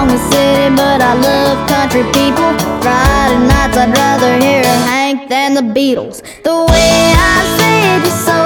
from the city, but I love country people. Friday nights I'd rather hear Hank than the Beatles. The way I say it is so